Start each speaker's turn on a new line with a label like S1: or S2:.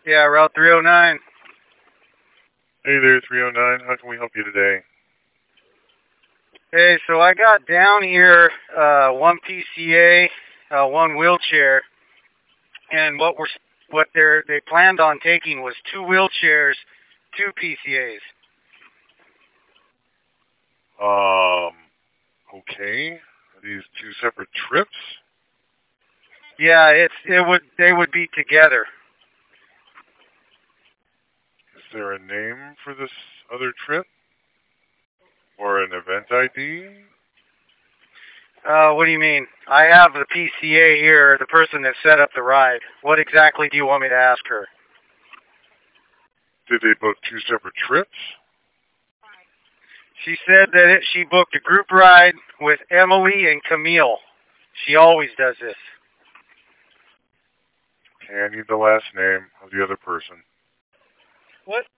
S1: Yeah, Route 309.
S2: Hey there, 309. How can we help you today?
S1: Hey, so I got down here one PCA, one wheelchair, and what they planned on taking was two wheelchairs, two PCAs.
S2: Okay. Are these two separate trips?
S1: Yeah, they would be together.
S2: Is there a name for this other trip? Or an event ID?
S1: What do you mean? I have the PCA here, the person that set up the ride. What exactly do you want me to ask her?
S2: Did they book two separate trips?
S1: She said that she booked a group ride with Emily and Camille. She always does this.
S2: Okay, I need the last name of the other person.
S1: What